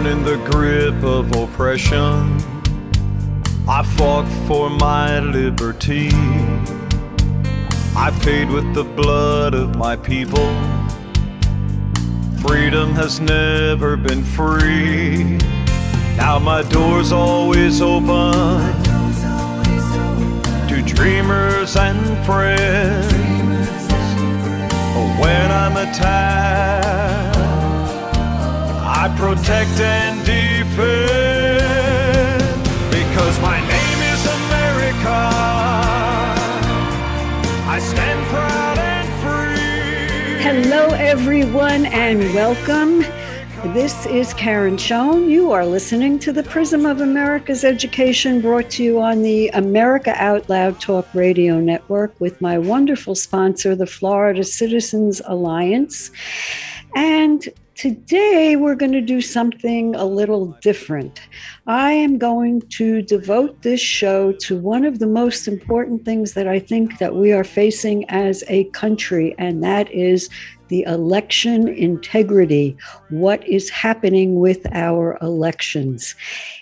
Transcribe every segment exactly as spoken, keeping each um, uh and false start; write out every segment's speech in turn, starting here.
Born in the grip of oppression, I fought for my liberty. I paid with the blood of my people. Freedom has never been free. Now my door's always open to dreamers and friends. But when I'm attacked, I protect and defend, because my name is America. I stand proud and free. Hello, everyone, and welcome. This is Karen Schoen. You are listening to the Prism of America's Education, brought to you on the America Out Loud Talk Radio Network with my wonderful sponsor, the Florida Citizens Alliance. And today we're going to do something a little different. I am going to devote this show to one of the most important things that I think that we are facing as a country, and that is the election integrity. What is happening with our elections?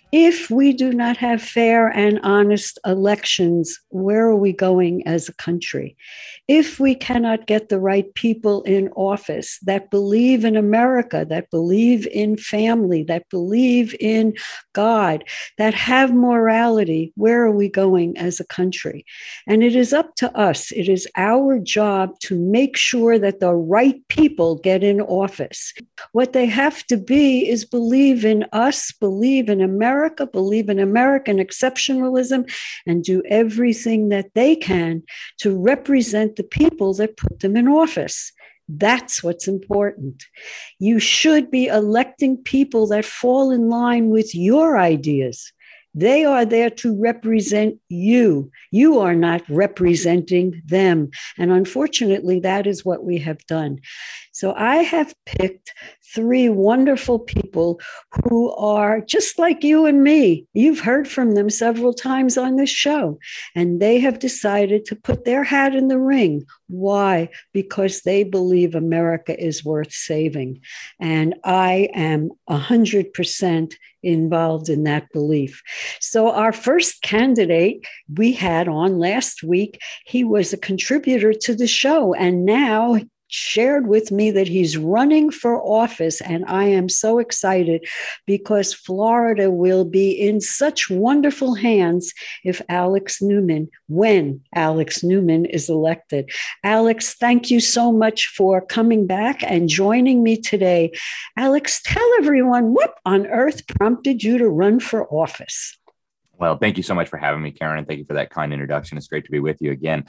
If we do not have fair and honest elections, where are we going as a country? If we cannot get the right people in office that believe in America, that believe in family, that believe in God, that have morality, where are we going as a country? And it is up to us. It is our job to make sure that the right people get in office. What they have to be is believe in us, believe in America, believe in American exceptionalism, and do everything that they can to represent the people that put them in office. That's what's important. You should be electing people that fall in line with your ideas. They are there to represent you. You are not representing them. And unfortunately, that is what we have done. So I have picked three wonderful people who are just like you and me. You've heard from them several times on this show, and they have decided to put their hat in the ring. Why? Because they believe America is worth saving. And I am one hundred percent involved in that belief. So our first candidate we had on last week, he was a contributor to the show, and now shared with me that he's running for office. And I am so excited because Florida will be in such wonderful hands if Alex Newman, when Alex Newman is elected. Alex, thank you so much for coming back and joining me today. Alex, tell everyone what on earth prompted you to run for office. Well, thank you so much for having me, Karen, and thank you for that kind introduction. It's great to be with you again.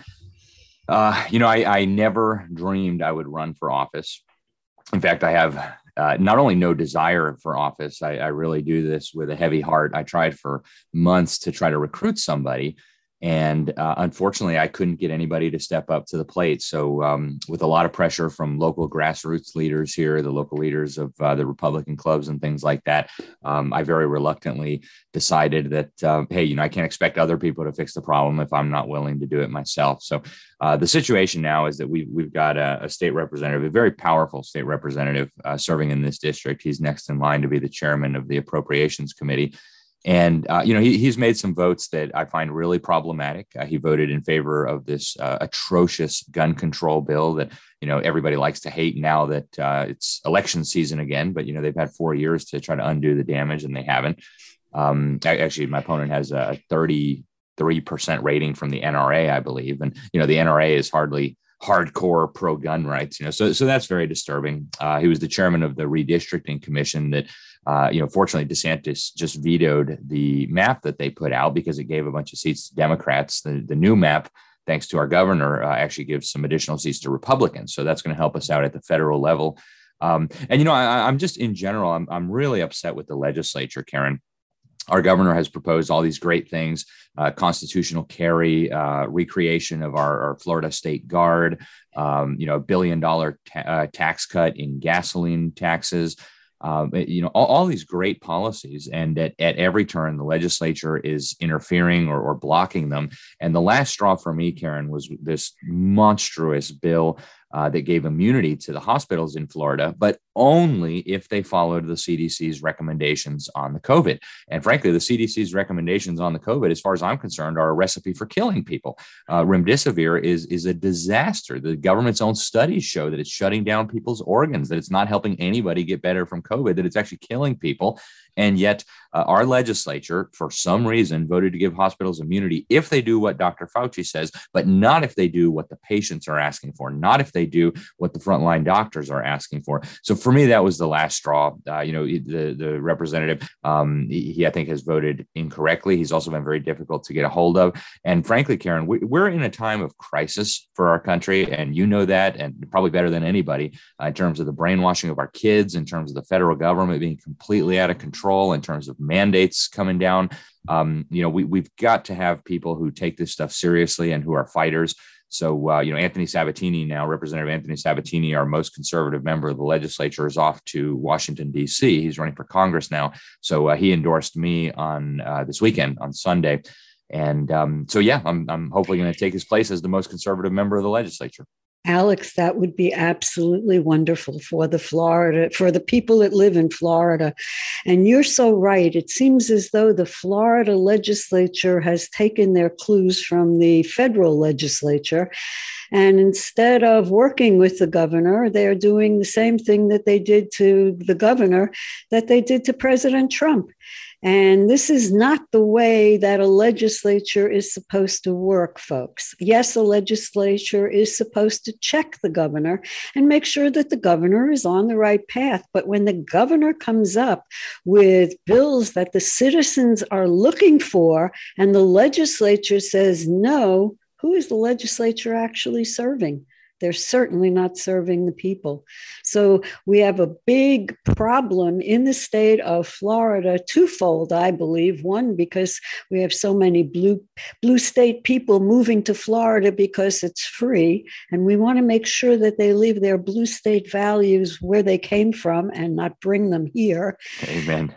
Uh, you know, I, I never dreamed I would run for office. In fact, I have uh, not only no desire for office, I, I really do this with a heavy heart. I tried for months to try to recruit somebody. And uh, unfortunately, I couldn't get anybody to step up to the plate. So um, with a lot of pressure from local grassroots leaders here, the local leaders of uh, the Republican clubs and things like that, um, I very reluctantly decided that, uh, hey, you know, I can't expect other people to fix the problem if I'm not willing to do it myself. So uh, the situation now is that we've, we've got a, a state representative, a very powerful state representative uh, serving in this district. He's next in line to be the chairman of the Appropriations Committee. And, uh, you know, he, he's made some votes that I find really problematic. Uh, he voted in favor of this uh, atrocious gun control bill that, you know, everybody likes to hate now that uh, it's election season again. But, you know, they've had four years to try to undo the damage and they haven't. Um, actually, my opponent has a thirty-three percent rating from the N R A, I believe. And, you know, the N R A is hardly hardcore pro-gun rights, you know, so so that's very disturbing. Uh, he was the chairman of the redistricting commission that, uh, you know, fortunately DeSantis just vetoed the map that they put out because it gave a bunch of seats to Democrats. The, the new map, thanks to our governor, uh, actually gives some additional seats to Republicans. So that's going to help us out at the federal level. Um, and, you know, I, I'm just in general, I'm, I'm really upset with the legislature, Karen. Our governor has proposed all these great things, uh, constitutional carry, uh, recreation of our, our Florida State Guard, um, you know, a billion dollar ta- uh, tax cut in gasoline taxes, um, you know, all, all these great policies. And at, at every turn, the legislature is interfering or, or blocking them. And the last straw for me, Karen, was this monstrous bill uh, that gave immunity to the hospitals in Florida. But only if they followed the C D C's recommendations on the COVID. And frankly, the C D C's recommendations on the COVID, as far as I'm concerned, are a recipe for killing people. Uh, remdesivir is, is a disaster. The government's own studies show that it's shutting down people's organs, that it's not helping anybody get better from COVID, that it's actually killing people. And yet uh, our legislature, for some reason, voted to give hospitals immunity if they do what Doctor Fauci says, but not if they do what the patients are asking for, not if they do what the frontline doctors are asking for. So for me, that was the last straw. Uh, you know, the, the representative, um, he, he, I think, has voted incorrectly. He's also been very difficult to get a hold of. And frankly, Karen, we, we're in a time of crisis for our country. And you know that, and probably better than anybody, uh, in terms of the brainwashing of our kids, in terms of the federal government being completely out of control, in terms of mandates coming down. Um, you know, we, we've got to have people who take this stuff seriously and who are fighters. So, uh, you know, Anthony Sabatini now, Representative Anthony Sabatini, our most conservative member of the legislature, is off to Washington, D C. He's running for Congress now. So uh, he endorsed me on uh, this weekend on Sunday. And um, so, yeah, I'm, I'm hopefully going to take his place as the most conservative member of the legislature. Alex, that would be absolutely wonderful for the Florida, for the people that live in Florida. And you're so right. It seems as though the Florida legislature has taken their clues from the federal legislature. And instead of working with the governor, they're doing the same thing that they did to the governor that they did to President Trump. And this is not the way that a legislature is supposed to work, folks. Yes, a legislature is supposed to check the governor and make sure that the governor is on the right path. But when the governor comes up with bills that the citizens are looking for and the legislature says no, who is the legislature actually serving? They're certainly not serving the people. So we have a big problem in the state of Florida, twofold, I believe. One, because we have so many blue, blue state people moving to Florida because it's free. And we want to make sure that they leave their blue state values where they came from and not bring them here. Amen.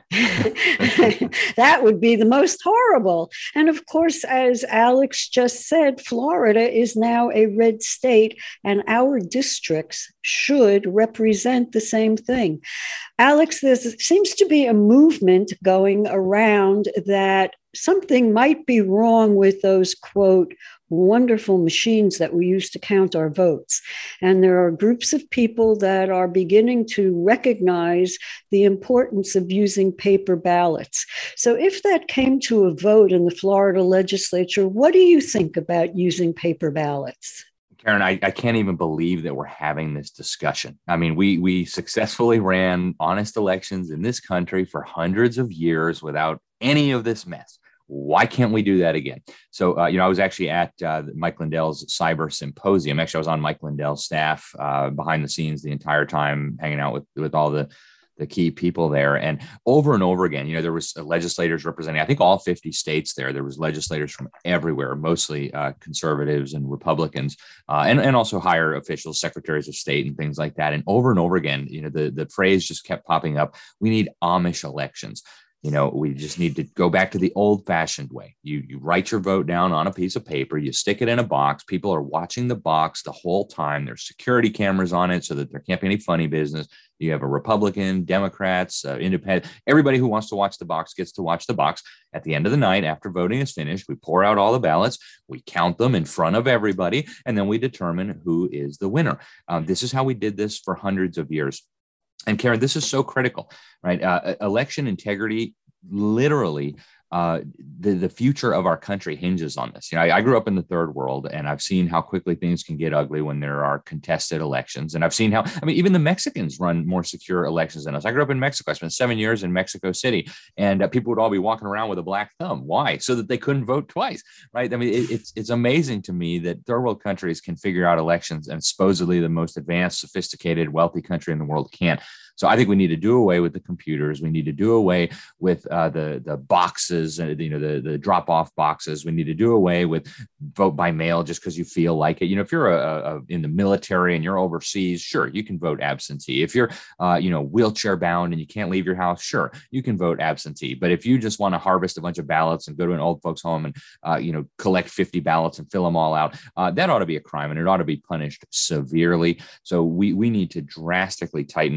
That would be the most horrible. And of course, as Alex just said, Florida is now a red state, and our districts should represent the same thing. Alex, there seems to be a movement going around that something might be wrong with those, quote, wonderful machines that we use to count our votes. And there are groups of people that are beginning to recognize the importance of using paper ballots. So if that came to a vote in the Florida legislature, what do you think about using paper ballots? Karen, I, I can't even believe that we're having this discussion. I mean, we we successfully ran honest elections in this country for hundreds of years without any of this mess. Why can't we do that again? So, uh, you know, I was actually at uh, Mike Lindell's cyber symposium. Actually, I was on Mike Lindell's staff uh, behind the scenes the entire time, hanging out with, with all the the key people there. And over and over again, you know, there was legislators representing, I think, all fifty states there. There was legislators from everywhere, mostly uh, conservatives and Republicans, uh, and, and also higher officials, secretaries of state and things like that. And over and over again, you know, the, the phrase just kept popping up. We need Amish elections. You know, we just need to go back to the old fashioned way. You, you write your vote down on a piece of paper, you stick it in a box. People are watching the box the whole time. There's security cameras on it so that there can't be any funny business. You have a Republican, Democrats, uh, independent, everybody who wants to watch the box gets to watch the box. At the end of the night, after voting is finished, we pour out all the ballots, we count them in front of everybody, and then we determine who is the winner. Um, this is how we did this for hundreds of years. And Karen, this is so critical, right? Uh, election integrity, literally, uh, the, the future of our country hinges on this. You know, I, I grew up in the third world, and I've seen how quickly things can get ugly when there are contested elections. And I've seen how, I mean, even the Mexicans run more secure elections than us. I grew up in Mexico. I spent seven years in Mexico City, and uh, people would all be walking around with a black thumb. Why? So that they couldn't vote twice, right? I mean, it, it's it's amazing to me that third world countries can figure out elections, and supposedly the most advanced, sophisticated, wealthy country in the world can't. So I think we need to do away with the computers. We need to do away with uh, the the boxes, uh, you know, the the drop off boxes. We need to do away with vote by mail just because you feel like it. You know, if you're a, a, in the military and you're overseas, sure, you can vote absentee. If you're, uh, you know, wheelchair bound and you can't leave your house, sure, you can vote absentee. But if you just want to harvest a bunch of ballots and go to an old folks home and, uh, you know, collect fifty ballots and fill them all out, uh, that ought to be a crime, and it ought to be punished severely. So we we need to drastically tighten up the election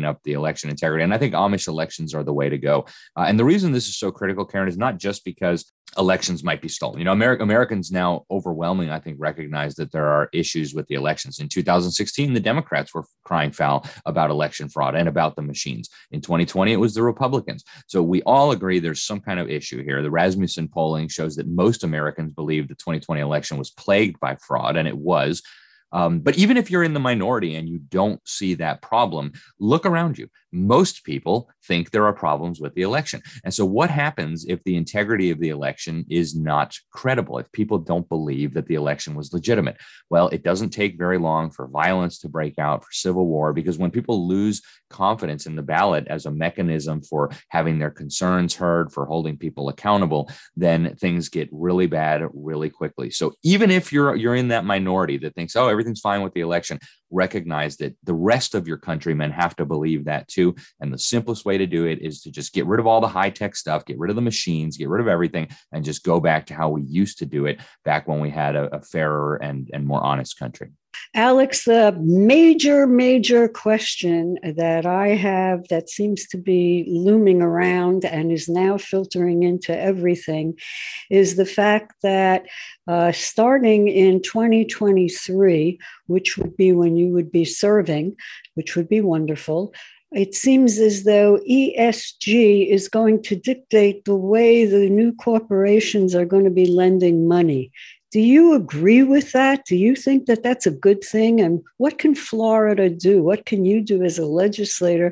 election integrity. And I think Amish elections are the way to go. Uh, and the reason this is so critical, Karen, is not just because elections might be stolen. You know, Amer- Americans now overwhelmingly, I think, recognize that there are issues with the elections. In two thousand sixteen, the Democrats were crying foul about election fraud and about the machines. In twenty twenty, it was the Republicans. So we all agree there's some kind of issue here. The Rasmussen polling shows that most Americans believe the twenty twenty election was plagued by fraud, and it was. Um, but even if you're in the minority and you don't see that problem, look around you. Most people think there are problems with the election. And so what happens if the integrity of the election is not credible, if people don't believe that the election was legitimate? Well, it doesn't take very long for violence to break out, for civil war, because when people lose confidence in the ballot as a mechanism for having their concerns heard, for holding people accountable, then things get really bad really quickly. So even if you're you're in that minority that thinks, oh, everything's fine with the election, recognize that the rest of your countrymen have to believe that too. And the simplest way to do it is to just get rid of all the high-tech stuff, get rid of the machines, get rid of everything, and just go back to how we used to do it back when we had a, a fairer and, and more honest country. Alex, the major, major question that I have that seems to be looming around and is now filtering into everything is the fact that uh, starting in twenty twenty-three, which would be when you would be serving, which would be wonderful, it seems as though E S G is going to dictate the way the new corporations are going to be lending money. Do you agree with that? Do you think that that's a good thing? And what can Florida do? What can you do as a legislator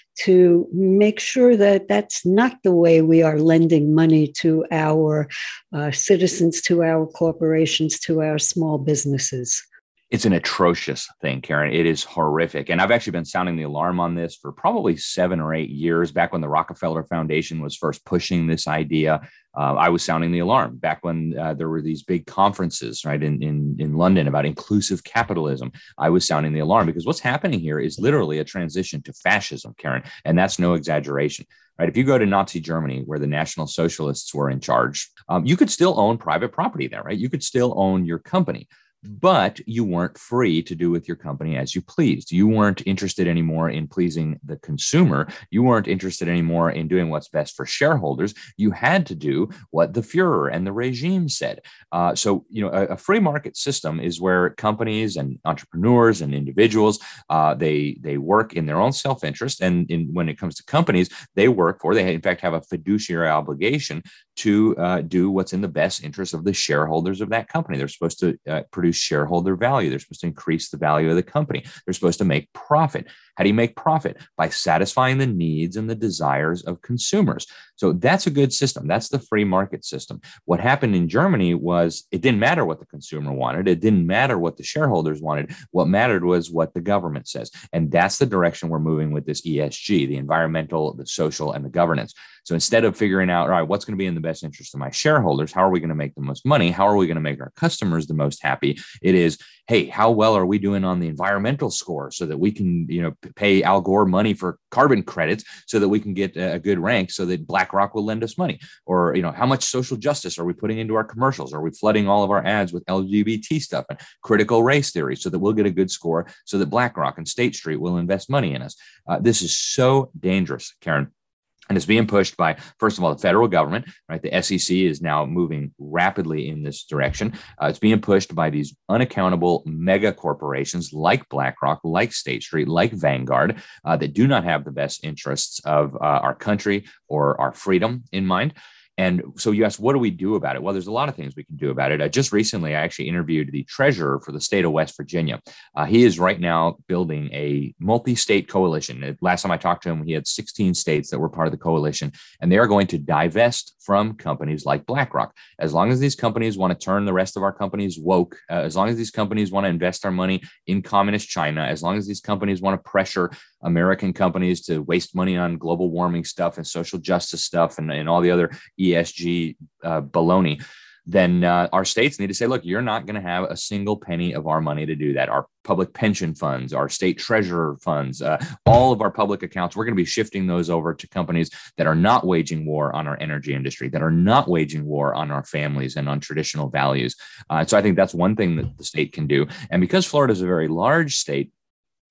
to make sure that that's not the way we are lending money to our uh, citizens, to our corporations, to our small businesses? It's an atrocious thing, Karen. It is horrific. And I've actually been sounding the alarm on this for probably seven or eight years. Back when the Rockefeller Foundation was first pushing this idea, uh, I was sounding the alarm. Back when uh, there were these big conferences, right, in, in, in London about inclusive capitalism, I was sounding the alarm because what's happening here is literally a transition to fascism, Karen. And that's no exaggeration. Right. If you go to Nazi Germany, where the National Socialists were in charge, um, you could still own private property there, right? You could still own your company. But you weren't free to do with your company as you pleased. You weren't interested anymore in pleasing the consumer. You weren't interested anymore in doing what's best for shareholders. You had to do what the Fuhrer and the regime said. Uh, so, you know, a, a free market system is where companies and entrepreneurs and individuals, uh, they they work in their own self-interest. And in, when it comes to companies, they work for, they in fact have a fiduciary obligation to uh, do what's in the best interest of the shareholders of that company. They're supposed to uh, produce shareholder value. They're supposed to increase the value of the company. They're supposed to make profit. How do you make profit? By satisfying the needs and the desires of consumers. So that's a good system. That's the free market system. What happened in Germany was it didn't matter what the consumer wanted. It didn't matter what the shareholders wanted. What mattered was what the government says. And that's the direction we're moving with this E S G, the environmental, the social, and the governance. So instead of figuring out, all right, what's going to be in the best interest of my shareholders? How are we going to make the most money? How are we going to make our customers the most happy? It is, hey, how well are we doing on the environmental score so that we can, you know, pay Al Gore money for carbon credits so that we can get a good rank so that BlackRock will lend us money? Or, you know, how much social justice are we putting into our commercials? Are we flooding all of our ads with L G B T stuff and critical race theory so that we'll get a good score so that BlackRock and State Street will invest money in us? Uh, this is so dangerous, Karen. And it's being pushed by, first of all, the federal government, right? The S E C is now moving rapidly in this direction. Uh, it's being pushed by these unaccountable mega corporations like BlackRock, like State Street, like Vanguard, uh, that do not have the best interests of uh, our country or our freedom in mind. And so you asked, what do we do about it? Well, there's a lot of things we can do about it. Uh, just recently, I actually interviewed the treasurer for the state of West Virginia. Uh, he is right now building a multi-state coalition. Last time I talked to him, he had sixteen states that were part of the coalition, and they are going to divest from companies like BlackRock. As long as these companies want to turn the rest of our companies woke, uh, as long as these companies want to invest our money in communist China, as long as these companies want to pressure American companies to waste money on global warming stuff and social justice stuff and, and all the other E S G uh, baloney, then uh, our states need to say, look, you're not going to have a single penny of our money to do that. Our public pension funds, our state treasurer funds, uh, all of our public accounts, we're going to be shifting those over to companies that are not waging war on our energy industry, that are not waging war on our families and on traditional values. Uh, so I think that's one thing that the state can do. And because Florida is a very large state,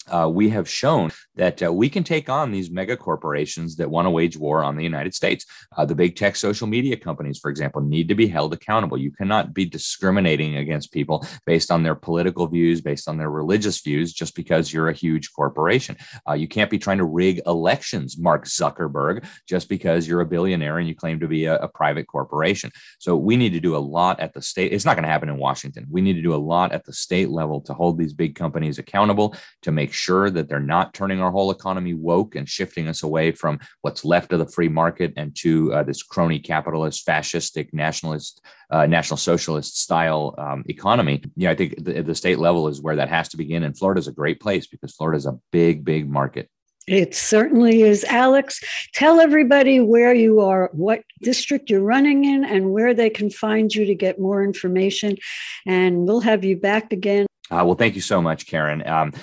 Uh, we have shown that uh, we can take on these mega corporations that want to wage war on the United States. Uh, the big tech social media companies, for example, need to be held accountable. You cannot be discriminating against people based on their political views, based on their religious views, just because you're a huge corporation. Uh, you can't be trying to rig elections, Mark Zuckerberg, just because you're a billionaire and you claim to be a, a private corporation. So we need to do a lot at the state. It's not going to happen in Washington. We need to do a lot at the state level to hold these big companies accountable, to make sure that they're not turning our whole economy woke and shifting us away from what's left of the free market and to uh, this crony capitalist, fascistic, nationalist, uh, national socialist style um, economy. You know, I think the, the state level is where that has to begin. And Florida is a great place because Florida is a big, big market. It certainly is. Alex, tell everybody where you are, what district you're running in, and where they can find you to get more information. And we'll have you back again. Uh, well, thank you so much, Karen. Um,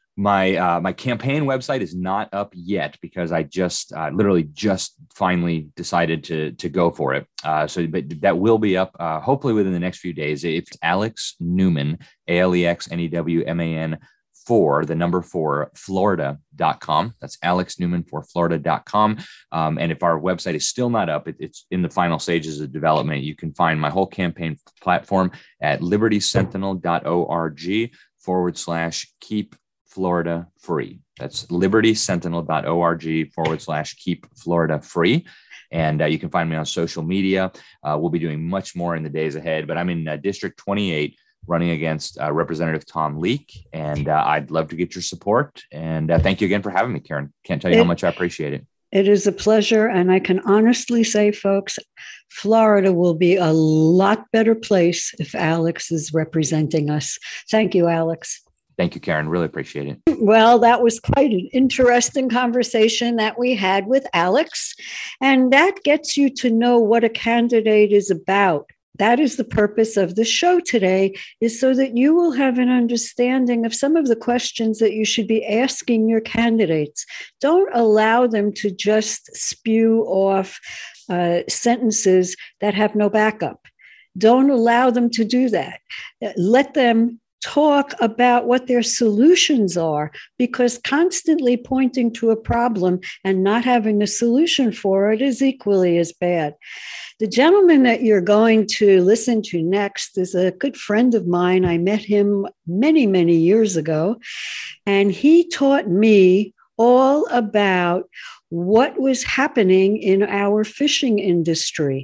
My uh, my campaign website is not up yet because I just uh, literally just finally decided to to go for it. Uh, so, but that will be up uh, hopefully within the next few days. It's Alex Newman, A L E X N E W M A N for the number four Florida dot com. That's Alex Newman for Florida dot com. Um, and if our website is still not up, it, it's in the final stages of development. You can find my whole campaign platform at liberty sentinel dot org forward slash keep Florida free. That's liberty sentinel dot org forward slash keep Florida free. And uh, you can find me on social media. Uh, we'll be doing much more in the days ahead, but I'm in uh, District twenty-eight running against uh, Representative Tom Leek. And uh, I'd love to get your support. And uh, thank you again for having me, Karen. Can't tell you it, how much I appreciate it. It is a pleasure. And I can honestly say, folks, Florida will be a lot better place if Alex is representing us. Thank you, Alex. Thank you, Karen. Really appreciate it. Well, that was quite an interesting conversation that we had with Alex. And that gets you to know what a candidate is about. That is the purpose of the show today, is so that you will have an understanding of some of the questions that you should be asking your candidates. Don't allow them to just spew off uh, sentences that have no backup. Don't allow them to do that. Let them talk about what their solutions are, because constantly pointing to a problem and not having a solution for it is equally as bad. The gentleman that you're going to listen to next is a good friend of mine. I met him many, many years ago, and he taught me all about what was happening in our fishing industry.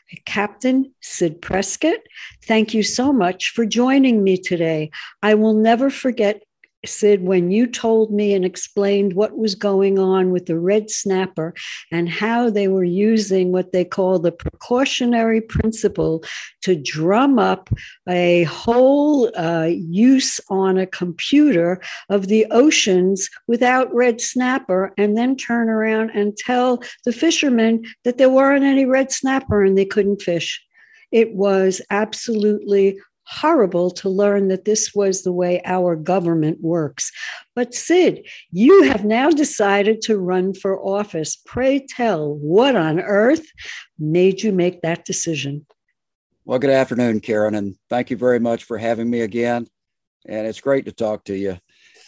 Captain Sid Prescott, thank you so much for joining me today. I will never forget, Sid, when you told me and explained what was going on with the red snapper and how they were using what they call the precautionary principle to drum up a whole uh, use on a computer of the oceans without red snapper, and then turn around and tell the fishermen that there weren't any red snapper and they couldn't fish. It was absolutely horrible to learn that this was the way our government works. But Sid, you have now decided to run for office. Pray tell, what on earth made you make that decision? Well, good afternoon, Karen, and thank you very much for having me again. And it's great to talk to you.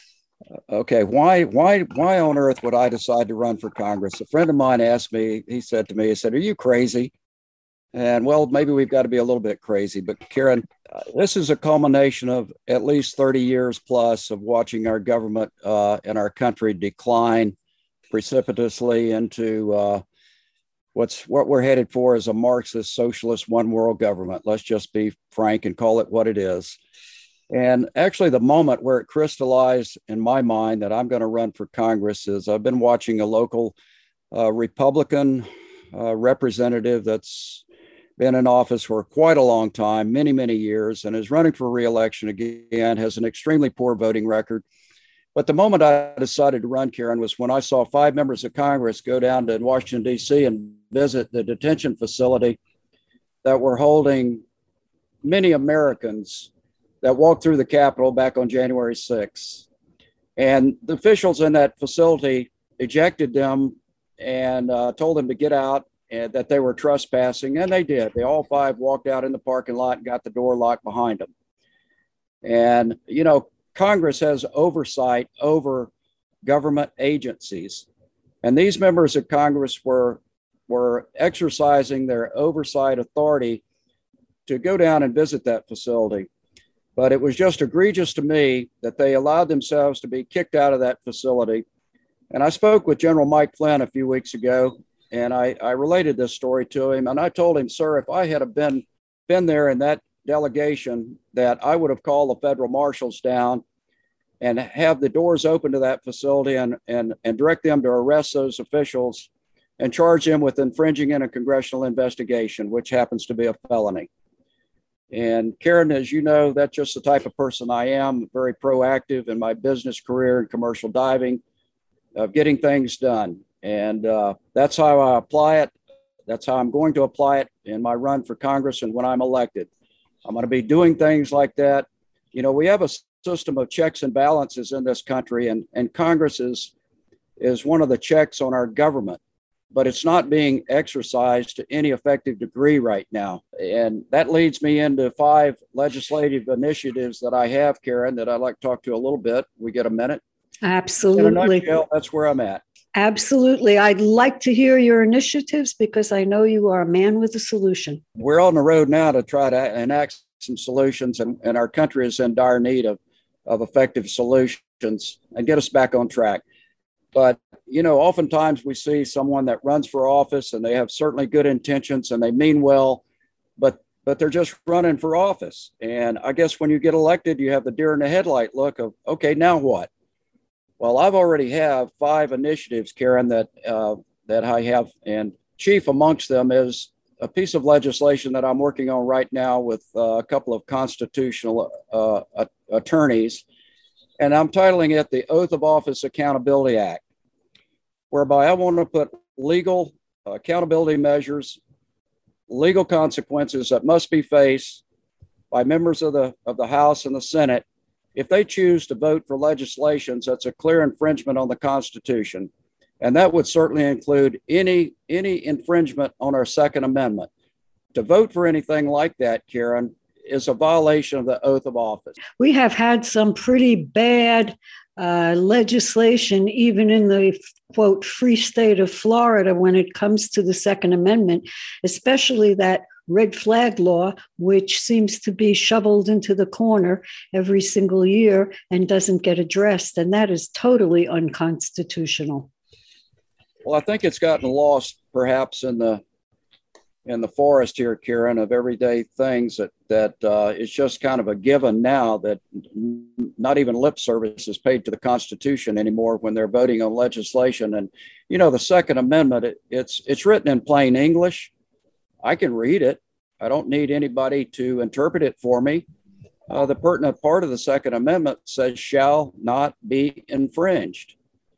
Uh, okay, why, why, why on earth would I decide to run for Congress? A friend of mine asked me, he said to me, he said, "Are you crazy?" And well, maybe we've got to be a little bit crazy, but Karen, uh, this is a culmination of at least thirty years plus of watching our government uh, and our country decline precipitously into uh, what's what we're headed for is a Marxist, socialist, one world government. Let's just be frank and call it what it is. And actually, the moment where it crystallized in my mind that I'm going to run for Congress is I've been watching a local uh, Republican uh, representative that's been in office for quite a long time, many, many years, and is running for re-election again, has an extremely poor voting record. But the moment I decided to run, Karen, was when I saw five members of Congress go down to Washington, D C and visit the detention facility that were holding many Americans that walked through the Capitol back on January sixth. And the officials in that facility ejected them and uh, told them to get out, and that they were trespassing, and they did. They all five walked out in the parking lot and got the door locked behind them. And, you know, Congress has oversight over government agencies. And these members of Congress were, were exercising their oversight authority to go down and visit that facility. But it was just egregious to me that they allowed themselves to be kicked out of that facility. And I spoke with General Mike Flynn a few weeks ago, and I, I related this story to him. And I told him, sir, if I had been, been there in that delegation, that I would have called the federal marshals down and have the doors open to that facility and, and, and direct them to arrest those officials and charge them with infringing in a congressional investigation, which happens to be a felony. And Karen, as you know, that's just the type of person I am, very proactive in my business career in commercial diving, of getting things done. And uh, that's how I apply it. That's how I'm going to apply it in my run for Congress and when I'm elected. I'm going to be doing things like that. You know, we have a system of checks and balances in this country, and, and Congress is, is one of the checks on our government, but it's not being exercised to any effective degree right now. And that leads me into five legislative initiatives that I have, Karen, that I'd like to talk to a little bit. We get a minute? Absolutely. In a nutshell, that's where I'm at. Absolutely. I'd like to hear your initiatives because I know you are a man with a solution. We're on the road now to try to enact some solutions, and, and our country is in dire need of, of effective solutions and get us back on track. But, you know, oftentimes we see someone that runs for office and they have certainly good intentions and they mean well, but but they're just running for office. And I guess when you get elected, you have the deer in the headlight look of, okay, now what? Well, I've already have five initiatives, Karen, that uh, that I have, and chief amongst them is a piece of legislation that I'm working on right now with uh, a couple of constitutional uh, attorneys, and I'm titling it the Oath of Office Accountability Act, whereby I want to put legal accountability measures, legal consequences that must be faced by members of the of the House and the Senate if they choose to vote for legislations that's a clear infringement on the Constitution. And that would certainly include any, any infringement on our Second Amendment. To vote for anything like that, Karen, is a violation of the oath of office. We have had some pretty bad uh, legislation, even in the, quote, free state of Florida when it comes to the Second Amendment, especially that red flag law, which seems to be shoveled into the corner every single year and doesn't get addressed. And that is totally unconstitutional. Well, I think it's gotten lost perhaps in the in the forest here, Karen, of everyday things that that uh, it's just kind of a given now that not even lip service is paid to the Constitution anymore when they're voting on legislation. And, you know, the Second Amendment, it, it's it's written in plain English. I can read it. I don't need anybody to interpret it for me. Uh, the pertinent part of the Second Amendment says shall not be infringed.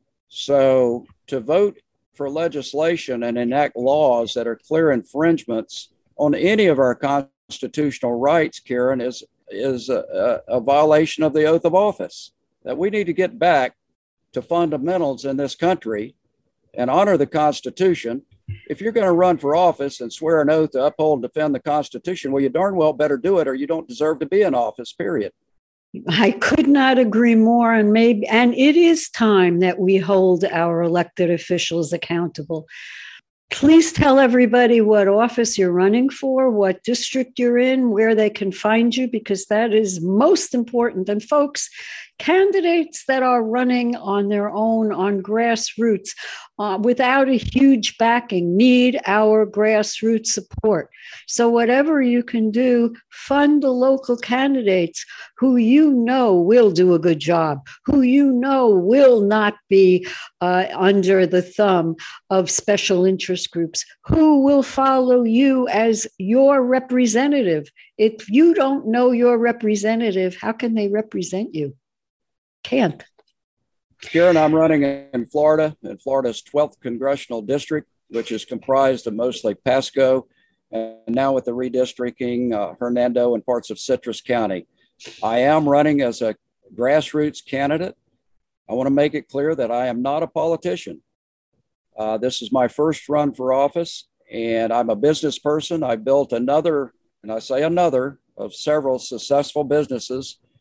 So to vote for legislation and enact laws that are clear infringements on any of our constitutional rights, Karen, is, is a, a violation of the oath of office. That we need to get back to fundamentals in this country and honor the Constitution. If you're going to run for office and swear an oath to uphold and defend the Constitution, well, you darn well better do it or you don't deserve to be in office, period. I could not agree more. And maybe, and it is time that we hold our elected officials accountable. Please tell everybody what office you're running for, what district you're in, where they can find you, because that is most important. And folks, candidates that are running on their own, on grassroots, uh, without a huge backing, need our grassroots support. So whatever you can do, fund the local candidates who you know will do a good job, who you know will not be uh, under the thumb of special interest groups, who will follow you as your representative. If you don't know your representative, how can they represent you? Can't. Karen, I'm running in Florida, in Florida's twelfth congressional district, which is comprised of mostly Pasco, and now with the redistricting, uh, Hernando and parts of Citrus County. I am running as a grassroots candidate. I want to make it clear that I am not a politician. Uh, this is my first run for office, and I'm a business person. I built another, and I say another, of several successful businesses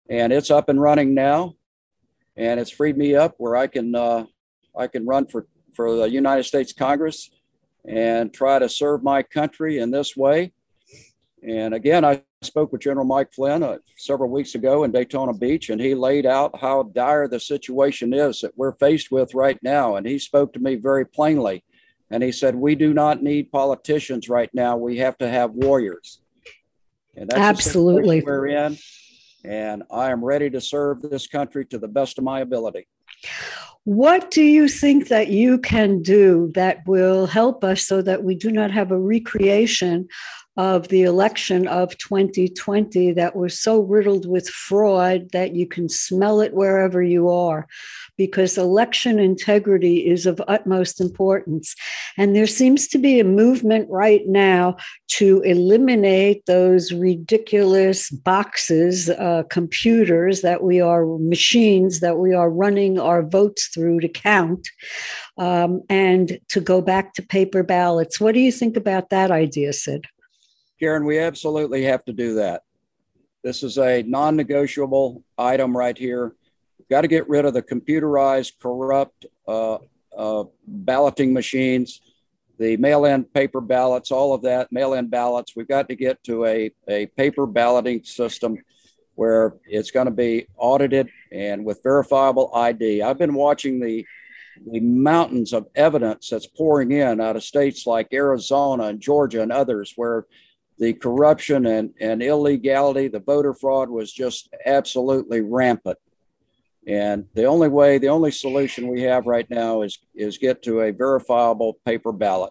and it's up and running now, and it's freed me up where I can uh, I can run for for the United States Congress and try to serve my country in this way. And again, I spoke with General Mike Flynn uh, several weeks ago in Daytona Beach, and he laid out how dire the situation is that we're faced with right now. And he spoke to me very plainly. And he said, we do not need politicians right now. We have to have warriors. And that's absolutely the situation we're in. And I am ready to serve this country to the best of my ability. What do you think that you can do that will help us so that we do not have a recreation of the election of twenty twenty that was so riddled with fraud that you can smell it wherever you are? Because election integrity is of utmost importance. And there seems to be a movement right now to eliminate those ridiculous boxes, uh, computers that we are, machines that we are running our votes through to count, um, and to go back to paper ballots. What do you think about that idea, Sid? Karen, we absolutely have to do that. This is a non-negotiable item right here. We've got to get rid of the computerized, corrupt uh, uh, balloting machines, the mail-in paper ballots, all of that, mail-in ballots. We've got to get to a, a paper balloting system where it's going to be audited and with verifiable I D. I've been watching the, the mountains of evidence that's pouring in out of states like Arizona and Georgia and others where the corruption and, and illegality, the voter fraud was just absolutely rampant. And the only way, the only solution we have right now is, is get to a verifiable paper ballot.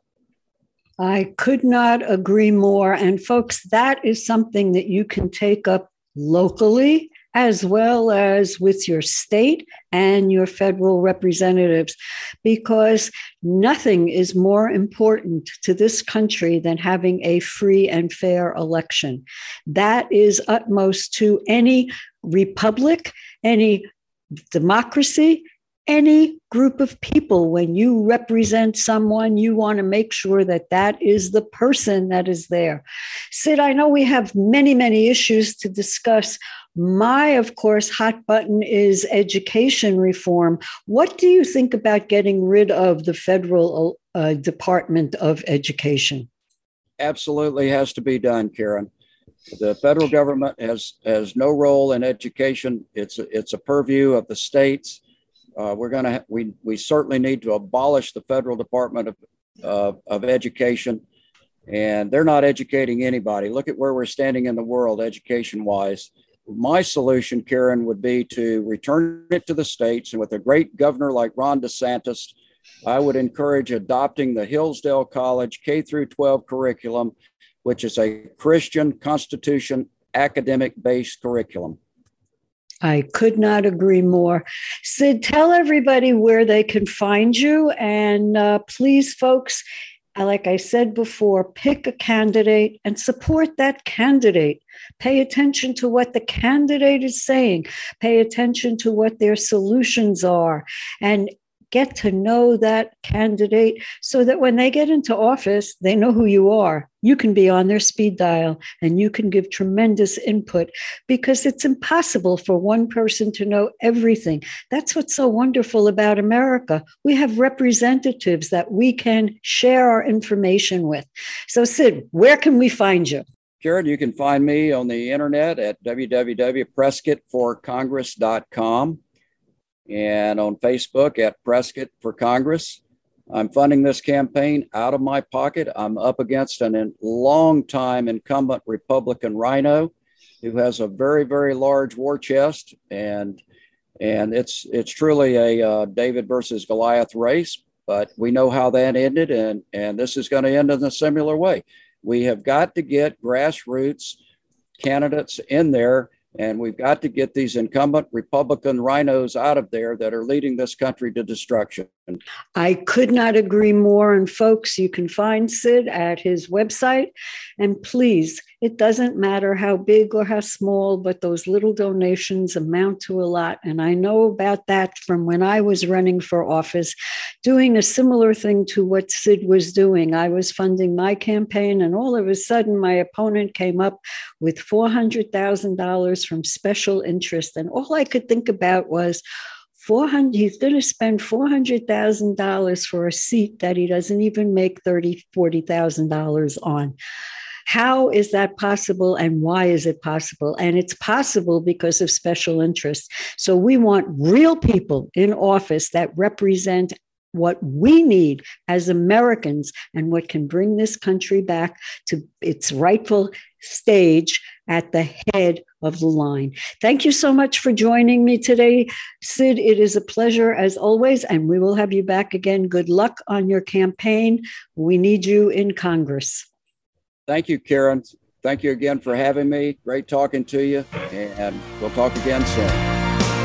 I could not agree more. And folks, that is something that you can take up locally as well as with your state and your federal representatives, because nothing is more important to this country than having a free and fair election. That is utmost to any republic, any democracy, any group of people. When you represent someone, you want to make sure that that is the person that is there. Sid, I know we have many, many issues to discuss. My, of course, hot button is education reform. What do you think about getting rid of the federal uh, Department of Education? Absolutely has to be done, Karen. The federal government has, has no role in education. It's a, it's a purview of the states. Uh, we're going to, we, we certainly need to abolish the federal Department of, uh, of Education, and they're not educating anybody. Look at where we're standing in the world education wise. My solution, Karen, would be to return it to the states. And with a great governor like Ron DeSantis, I would encourage adopting the Hillsdale College K through twelve curriculum, which is a Christian Constitution academic-based curriculum. I could not agree more. Sid, tell everybody where they can find you. And uh, please, folks, like I said before, pick a candidate and support that candidate. Pay attention to what the candidate is saying. Pay attention to what their solutions are. And get to know that candidate so that when they get into office, they know who you are. You can be on their speed dial and you can give tremendous input, because it's impossible for one person to know everything. That's what's so wonderful about America. We have representatives that we can share our information with. So Sid, where can we find you? Karen, you can find me on the internet at w w w dot prescott for congress dot com. And on Facebook at Prescott for Congress. I'm funding this campaign out of my pocket. I'm up against a long-time incumbent Republican rhino who has a very, very large war chest, and and it's it's truly a uh, David versus Goliath race. But we know how that ended, and and this is going to end in a similar way. We have got to get grassroots candidates in there. And we've got to get these incumbent Republican rhinos out of there that are leading this country to destruction. I could not agree more. And folks, you can find Sid at his website. And please, It doesn't matter how big or how small, but those little donations amount to a lot. And I know about that from when I was running for office, doing a similar thing to what Sid was doing. I was funding my campaign, and all of a sudden my opponent came up with four hundred thousand dollars from special interest. And all I could think about was, four hundred he's going to spend four hundred thousand dollars for a seat that he doesn't even make thirty thousand dollars, forty thousand dollars on. How is that possible, and why is it possible? And it's possible because of special interests. So we want real people in office that represent what we need as Americans and what can bring this country back to its rightful stage at the head of the line. Thank you so much for joining me today, Sid. It is a pleasure as always, and we will have you back again. Good luck on your campaign. We need you in Congress. Thank you, Karen. Thank you again for having me. Great talking to you, and we'll talk again soon.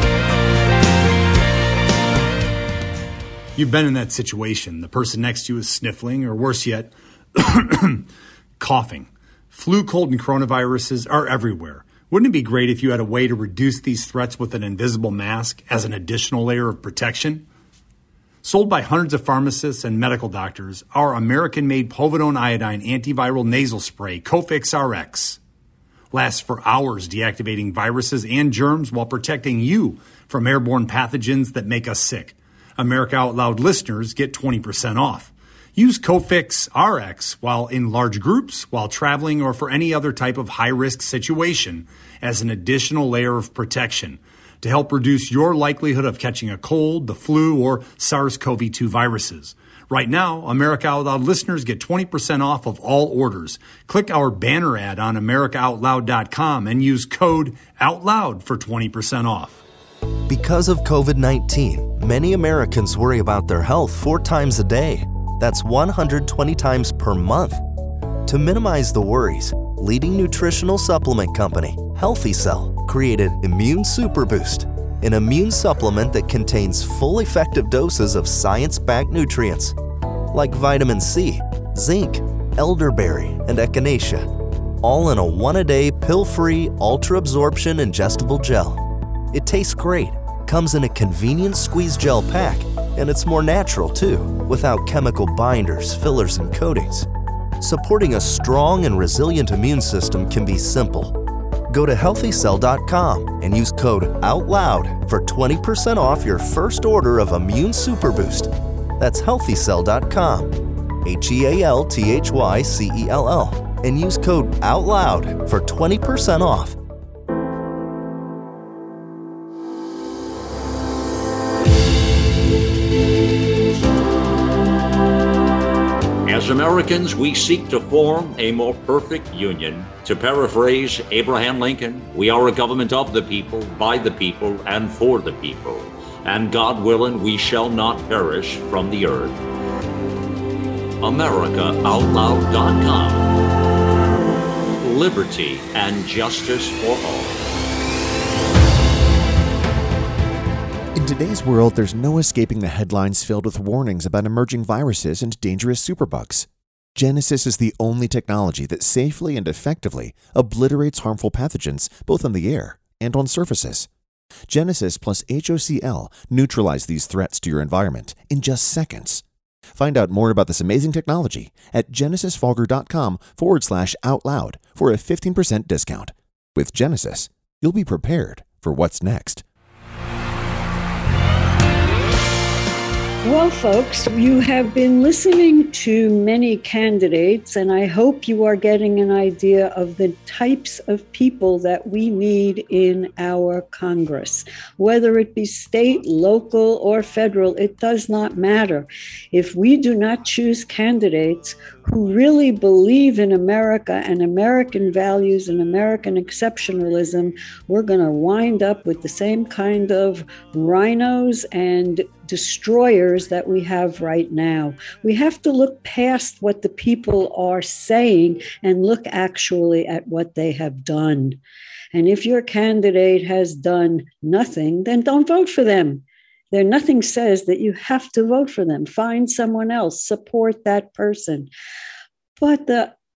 You've been in that situation. The person next to you is sniffling, or worse yet, coughing. Flu, cold, and coronaviruses are everywhere. Wouldn't it be great if you had a way to reduce these threats with an invisible mask as an additional layer of protection? Sold by hundreds of pharmacists and medical doctors, our American-made povidone iodine antiviral nasal spray, Cofix R X, lasts for hours, deactivating viruses and germs while protecting you from airborne pathogens that make us sick. America Out Loud listeners get twenty percent off. Use Cofix R X while in large groups, while traveling, or for any other type of high-risk situation as an additional layer of protection to help reduce your likelihood of catching a cold, the flu, or SARS-C o V two viruses. Right now, America Out Loud listeners get twenty percent off of all orders. Click our banner ad on America Out Loud dot com and use code OUTLOUD for twenty percent off. Because of COVID nineteen, many Americans worry about their health four times a day. That's one hundred twenty times per month. To minimize the worries, leading nutritional supplement company, Healthy Cell, created Immune Super Boost, an immune supplement that contains full effective doses of science-backed nutrients like vitamin C, zinc, elderberry, and echinacea, all in a one-a-day pill-free ultra-absorption ingestible gel. It tastes great, comes in a convenient squeeze gel pack, and it's more natural too, without chemical binders, fillers, and coatings. Supporting a strong and resilient immune system can be simple. Go to healthy cell dot com and use code OUTLOUD for twenty percent off your first order of Immune Super Boost. That's healthy cell dot com, H E A L T H Y C E L L, and use code OUTLOUD for twenty percent off. As Americans, we seek to form a more perfect union. To paraphrase Abraham Lincoln, we are a government of the people, by the people, and for the people. And God willing, we shall not perish from the earth. America Out Loud dot com. Liberty and justice for all. In today's world, there's no escaping the headlines filled with warnings about emerging viruses and dangerous superbugs. Genesis is the only technology that safely and effectively obliterates harmful pathogens both on the air and on surfaces. Genesis plus H O C L neutralize these threats to your environment in just seconds. Find out more about this amazing technology at genesis fogger dot com forward slash out loud for a fifteen percent discount. With Genesis, you'll be prepared for what's next. Well, folks, you have been listening to many candidates, and I hope you are getting an idea of the types of people that we need in our Congress. Whether it be state, local, or federal, it does not matter. If we do not choose candidates who really believe in America and American values and American exceptionalism, we're going to wind up with the same kind of rhinos and destroyers that we have right now. We have to look past what the people are saying and look actually at what they have done. And if your candidate has done nothing, then don't vote for them. There, nothing says that you have to vote for them. Find someone else, support that person. But the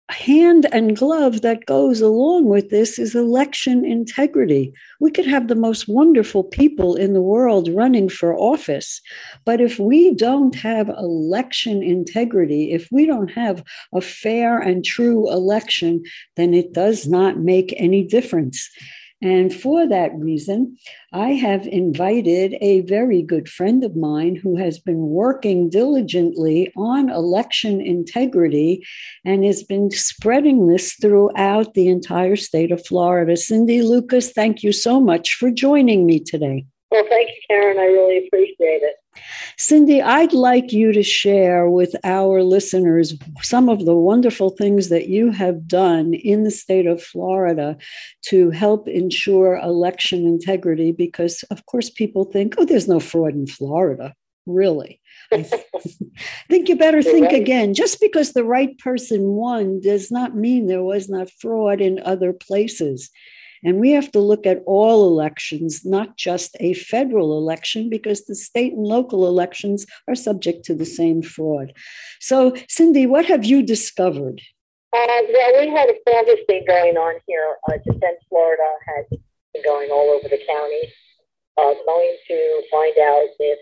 hand and glove that goes along with this is election integrity. We could have the most wonderful people in the world running for office, but if we don't have election integrity, if we don't have a fair and true election, then it does not make any difference. And for that reason, I have invited a very good friend of mine who has been working diligently on election integrity and has been spreading this throughout the entire state of Florida. Cindy Lucas, thank you so much for joining me today. Well, thank you, Karen. I really appreciate it. Cindy, I'd like you to share with our listeners some of the wonderful things that you have done in the state of Florida to help ensure election integrity, because, of course, people think, oh, there's no fraud in Florida. Really? I th- think you better think right. again. Just because the right person won does not mean there was not fraud in other places. And we have to look at all elections, not just a federal election, because the state and local elections are subject to the same fraud. So, Cindy, what have you discovered? Uh, well, we had a canvassing going on here. Uh, Defense Florida had been going all over the county, uh, going to find out if,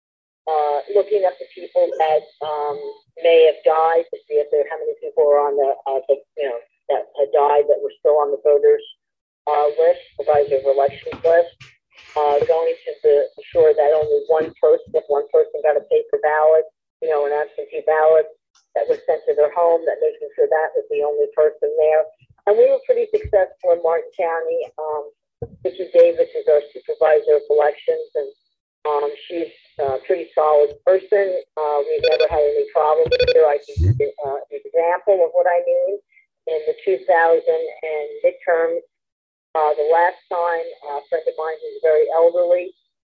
uh, looking at the people that um, may have died, to see if there how many people were on the, uh, the, you know, that had died that were still on the voters Uh, list, supervisor of elections list, uh, going to the, ensure that only one person, if one person got a paper ballot, you know, an absentee ballot that was sent to their home, that making sure that was the only person there. And we were pretty successful in Martin County. Um, Vicki Davis is our supervisor of elections, and um, she's a pretty solid person. Uh, we've never had any problems with her. I can give you uh, an example of what I mean. In the two thousand and midterms, Uh, the last time, uh, a friend of mine who's very elderly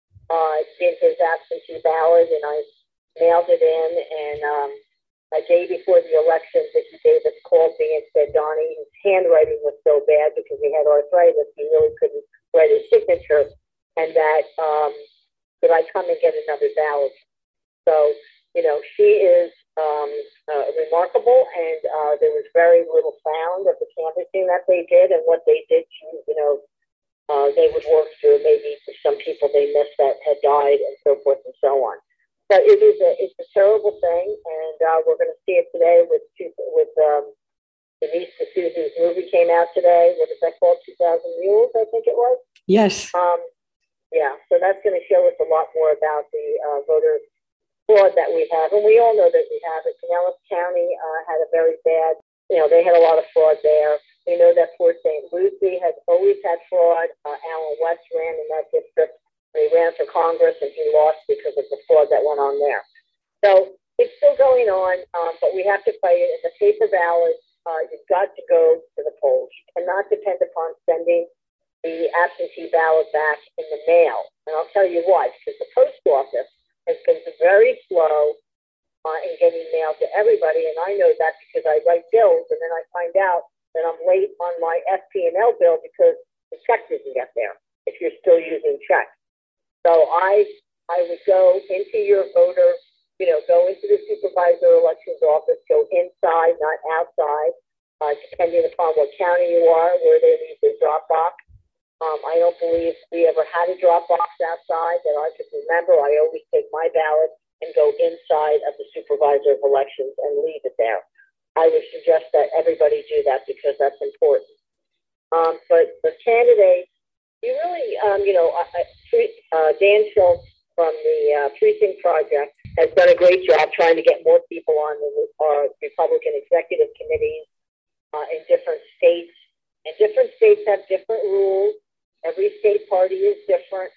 uh, did his absentee ballot, and I mailed it in. And um, a day before the election, Vicki Davis called me and said, Donnie, his handwriting was so bad because he had arthritis, he really couldn't write his signature, and that um, could I come and get another ballot? So, you know, she is um, uh, remarkable, and uh, there was very little found of the canvassing that they did, and what they did, you know, uh, they would work through maybe some people they missed that had died and so forth and so on. So it is a, it's a terrible thing, and uh, we're going to see it today with with um, Denise D'Souza's movie came out today. What is that called? two thousand Mules, I think it was. Yes. Um, yeah, so that's going to show us a lot more about the uh, voter fraud that we have, and we all know that we have it. Pinellas County uh, had a very bad, you know, they had a lot of fraud there. We know that Port Saint Lucie has always had fraud. Uh, Alan West ran in that district. He ran for Congress, and he lost because of the fraud that went on there. So it's still going on, um, but we have to fight it. In the paper ballot, uh, you've got to go to the polls. You cannot depend upon sending the absentee ballot back in the mail. And I'll tell you why, because the post office has been very slow uh, in getting mail to everybody, and I know that because I write bills, and then I find out that I'm late on my F P and L bill because the check didn't get there if you're still using checks. So I I would go into your voter, you know, go into the supervisor elections office, go inside, not outside, uh, depending upon what county you are, where they leave the drop box. Um, I don't believe we ever had a drop box outside that I could remember. I always take my ballot and go inside of the supervisor of elections and leave it there. I would suggest that everybody do that because that's important. Um, but the candidates, you really, um, you know, uh, Dan Schultz from the uh, Precinct Project has done a great job trying to get more people on the uh, Republican executive committees uh, in different states. And different states have different rules. Every state party is different.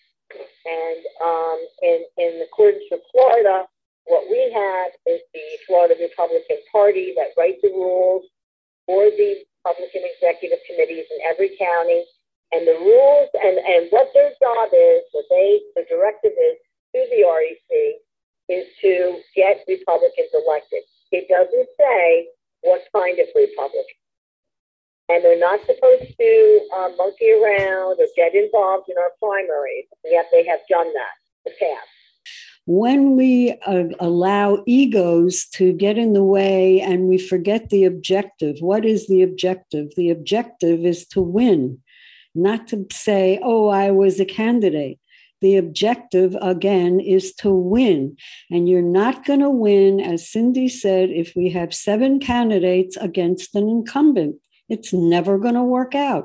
And um, in, in accordance with Florida, what we have is the Florida Republican Party that write the rules for the Republican executive committees in every county. And the rules and, and what their job is, what they, the directive is to the R E C is to get Republicans elected. It doesn't say what kind of Republican. And they're not supposed to uh, monkey around or get involved in our primaries, yet they have done that in the past. when we uh, allow egos to get in the way and we forget the objective, what is the objective? The objective is to win, not to say, oh, I was a candidate. The objective, again, is to win. And you're not going to win, as Cindy said, if we have seven candidates against an incumbent. It's never going to work out.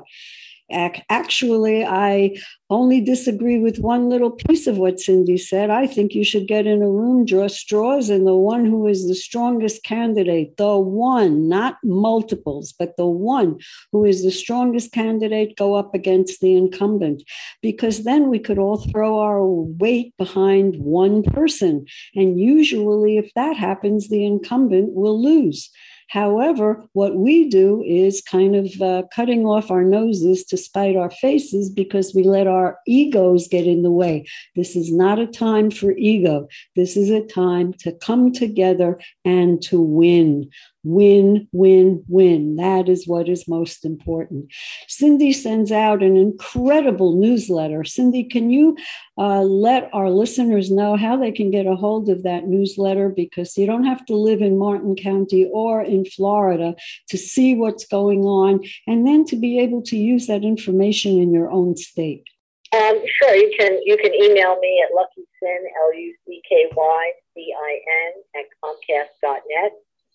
Actually, I only disagree with one little piece of what Cindy said. I think you should get in a room, draw straws, and the one who is the strongest candidate, the one, not multiples, but the one who is the strongest candidate, go up against the incumbent, because then we could all throw our weight behind one person. And usually, if that happens, the incumbent will lose. However, what we do is kind of uh, cutting off our noses to spite our faces because we let our egos get in the way. This is not a time for ego. This is a time to come together and to win. Win, win, win. That is what is most important. Cindy sends out an incredible newsletter. Cindy, can you uh, let our listeners know how they can get a hold of that newsletter? Because you don't have to live in Martin County or in Florida to see what's going on and then to be able to use that information in your own state. Um, sure, you can you can email me at luckysyn, L U C K Y C I N, at comcast dot net.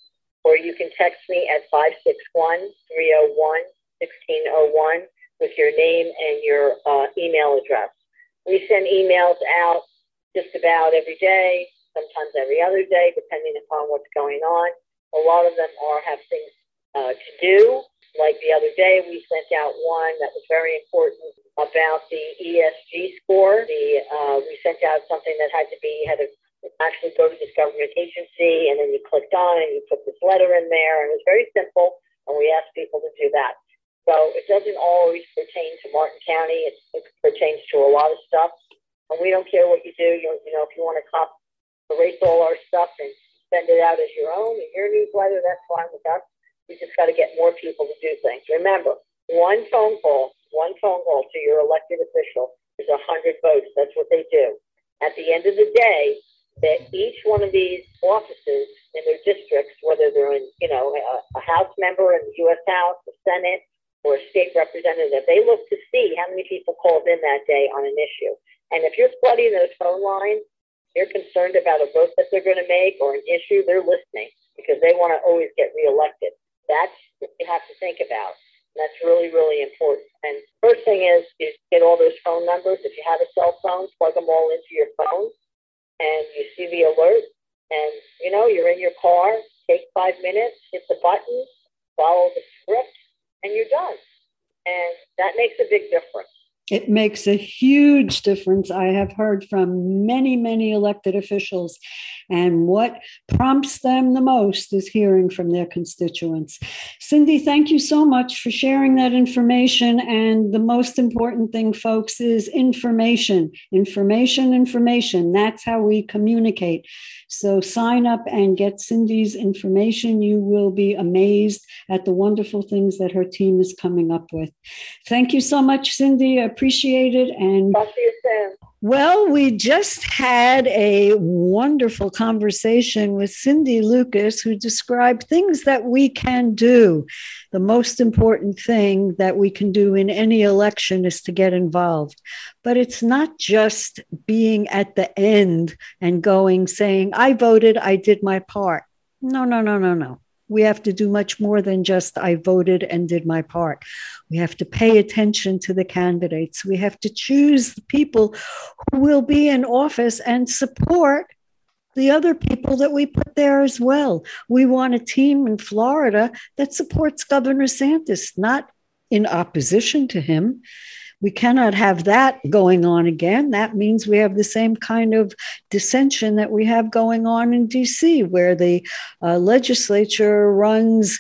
Or you can text me at five six one, three oh one, one six oh one with your name and your uh, email address. We send emails out just about every day, sometimes every other day, depending upon what's going on. A lot of them are have things uh, to do. Like the other day, we sent out one that was very important about the E S G score. The uh, we sent out something that had to be had a actually go to this government agency, and then you clicked on it and you put this letter in there, and it was very simple, and we asked people to do that. So it doesn't always pertain to Martin County. It, it pertains to a lot of stuff, and we don't care what you do. You, you know, if you want to cop, erase all our stuff and send it out as your own in your newsletter, that's fine with us. We just got to get more people to do things. Remember, one phone call, one phone call to your elected official is a hundred votes. That's what they do. At the end of the day, that each one of these offices in their districts, whether they're in, you know, a, a House member in the U S House, the Senate, or a state representative, they look to see how many people called in that day on an issue. And if you're flooding those phone lines, they're concerned about a vote that they're going to make or an issue, they're listening because they want to always get reelected. That's what you have to think about. And that's really, really important. And first thing is, is get all those phone numbers. If you have a cell phone, plug them all into your phone. And you see the alert, and, you know, you're in your car, take five minutes, hit the button, follow the script, and you're done. And that makes a big difference. It makes a huge difference. I have heard from many, many elected officials, and what prompts them the most is hearing from their constituents. Cindy, thank you so much for sharing that information. And the most important thing, folks, is information, information, information. That's how we communicate. So sign up and get Cindy's information. You will be amazed at the wonderful things that her team is coming up with. Thank you so much, Cindy. I appreciate it. And talk to you soon. Well, we just had a wonderful conversation with Cindy Lucas, who described things that we can do. The most important thing that we can do in any election is to get involved. But it's not just being at the end and going, saying, I voted, I did my part. No, no, no, no, no. We have to do much more than just I voted and did my part. We have to pay attention to the candidates. We have to choose the people who will be in office and support the other people that we put there as well. We want a team in Florida that supports Governor DeSantis, not in opposition to him. We cannot have that going on again. That means we have the same kind of dissension that we have going on in D C, where the uh, legislature runs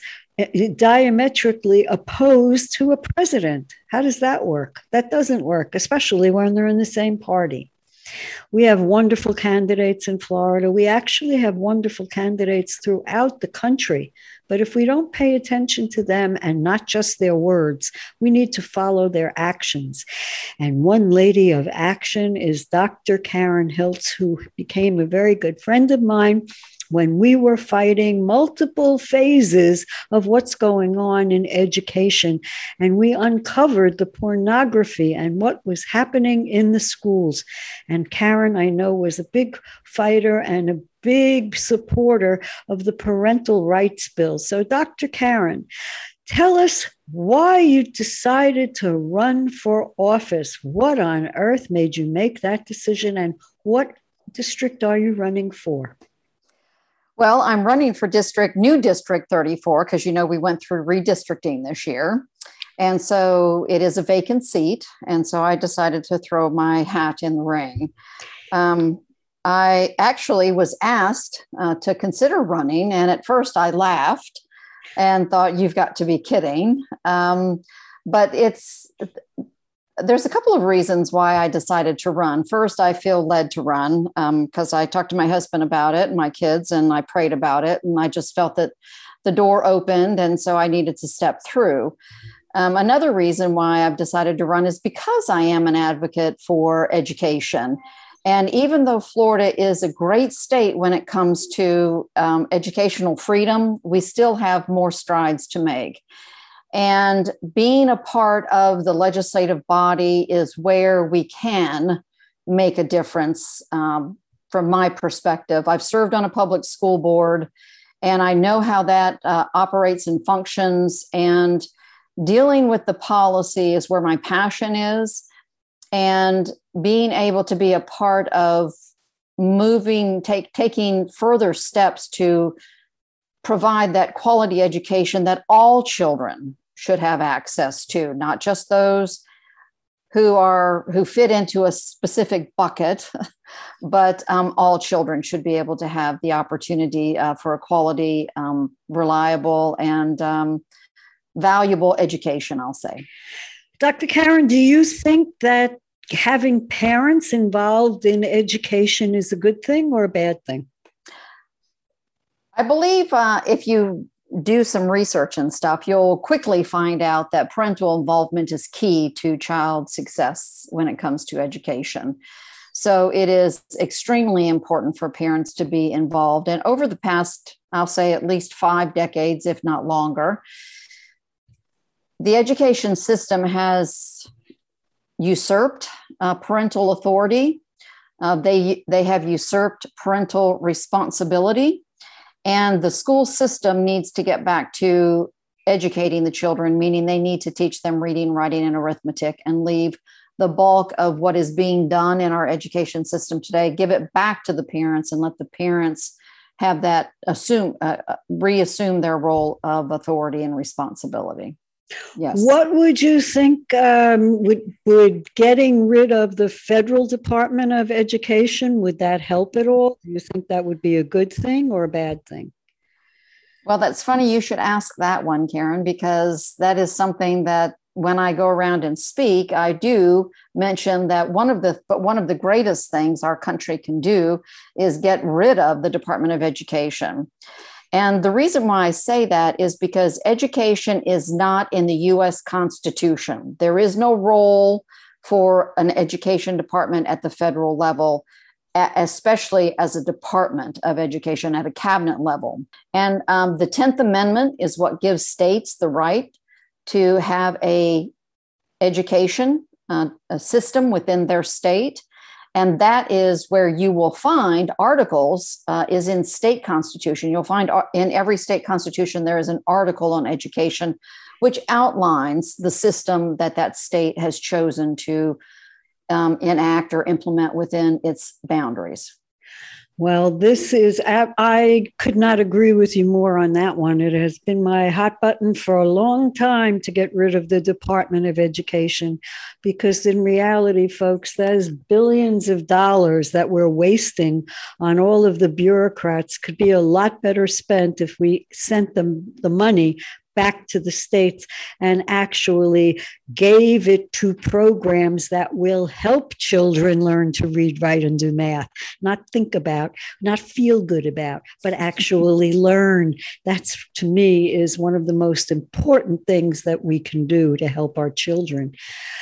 diametrically opposed to a president. How does that work? That doesn't work, especially when they're in the same party. We have wonderful candidates in Florida. We actually have wonderful candidates throughout the country, But if we don't pay attention to them and not just their words, we need to follow their actions. And one lady of action is Doctor Karen Hiltz, who became a very good friend of mine when we were fighting multiple phases of what's going on in education. And we uncovered the pornography and what was happening in the schools. And Karen, I know, was a big fighter and a big supporter of the parental rights bill. So Doctor Karen, tell us why you decided to run for office. What on earth made you make that decision, and what district are you running for? Well, I'm running for district, new district thirty-four, because, you know, we went through redistricting this year. And so it is a vacant seat. And so I decided to throw my hat in the ring. Um, I actually was asked uh, to consider running. And at first I laughed and thought, you've got to be kidding. Um, but it's... There's a couple of reasons why I decided to run. First, I feel led to run because um, I talked to my husband about it and my kids, and I prayed about it. And I just felt that the door opened, and so I needed to step through. Um, another reason why I've decided to run is because I am an advocate for education. And even though Florida is a great state when it comes to um, educational freedom, we still have more strides to make. And being a part of the legislative body is where we can make a difference. Um, from my perspective, I've served on a public school board, and I know how that uh, operates and functions. And dealing with the policy is where my passion is. And being able to be a part of moving, take, taking further steps to provide that quality education that all children should have access to, not just those who are who fit into a specific bucket, but um, all children should be able to have the opportunity uh, for a quality, um, reliable, and um, valuable education, I'll say. Doctor Karen, do you think that having parents involved in education is a good thing or a bad thing? I believe uh, if you do some research and stuff, you'll quickly find out that parental involvement is key to child success when it comes to education. So it is extremely important for parents to be involved. And over the past, I'll say at least five decades, if not longer, the education system has usurped uh, parental authority. Uh, they, they have usurped parental responsibility. And the school system needs to get back to educating the children, meaning they need to teach them reading, writing, and arithmetic, and leave the bulk of what is being done in our education system today, give it back to the parents and let the parents have that assume, uh, reassume their role of authority and responsibility. Yes. What would you think um, would, would getting rid of the federal Department of Education, would that help at all? Do you think that would be a good thing or a bad thing? Well, that's funny you should ask that one, Karen, because that is something that when I go around and speak, I do mention that one of the but one of the greatest things our country can do is get rid of the Department of Education. And the reason why I say that is because education is not in the U S Constitution. There is no role for an education department at the federal level, especially as a department of education at a cabinet level. And um, the tenth Amendment is what gives states the right to have a education uh, a system within their state. And that is where you will find articles uh, is in state constitution. You'll find in every state constitution, there is an article on education, which outlines the system that that state has chosen to um, enact or implement within its boundaries. Well, this is, I could not agree with you more on that one. It has been my hot button for a long time to get rid of the Department of Education, because in reality, folks, there's billions of dollars that we're wasting on all of the bureaucrats could be a lot better spent if we sent them the money back to the states and actually gave it to programs that will help children learn to read, write, and do math, not think about, not feel good about, but actually learn. That's, to me, is one of the most important things that we can do to help our children.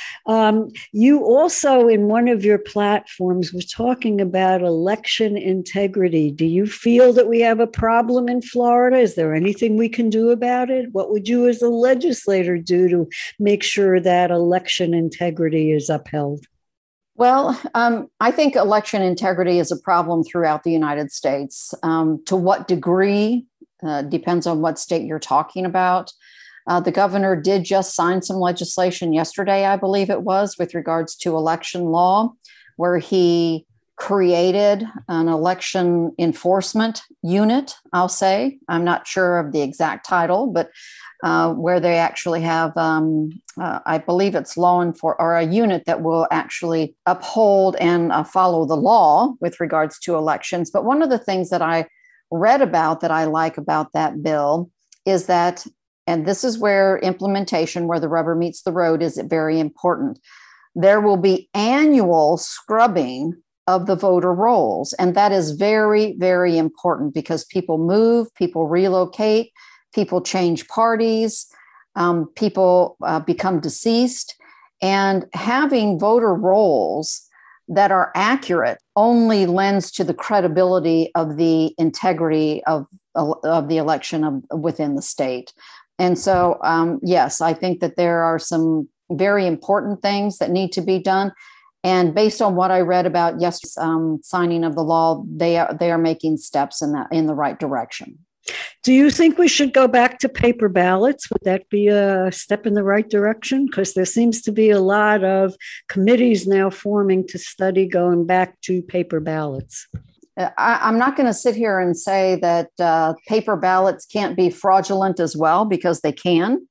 Um, you also, in one of your platforms, were talking about election integrity. Do you feel that we have a problem in Florida? Is there anything we can do about it? What would you as a legislator do to make sure that election integrity is upheld? Well, um, I think election integrity is a problem throughout the United States. Um, to what degree uh, depends on what state you're talking about. Uh, the governor did just sign some legislation yesterday, I believe it was, with regards to election law, where he created an election enforcement unit, I'll say. I'm not sure of the exact title, but uh, where they actually have, um, uh, I believe it's law enforcement, or a unit that will actually uphold and uh, follow the law with regards to elections. But one of the things that I read about that I like about that bill is that, and this is where implementation, where the rubber meets the road, is very important. There will be annual scrubbing of the voter rolls. And that is very, very important because people move, people relocate, people change parties, um, people uh, become deceased. And having voter rolls that are accurate only lends to the credibility of the integrity of, of the election of, within the state. And so, um, yes, I think that there are some very important things that need to be done. And based on what I read about yesterday's um, signing of the law, they are they are making steps in that in the right direction. Do you think we should go back to paper ballots? Would that be a step in the right direction? Because there seems to be a lot of committees now forming to study going back to paper ballots. I, I'm not going to sit here and say that uh, paper ballots can't be fraudulent as well, because they can.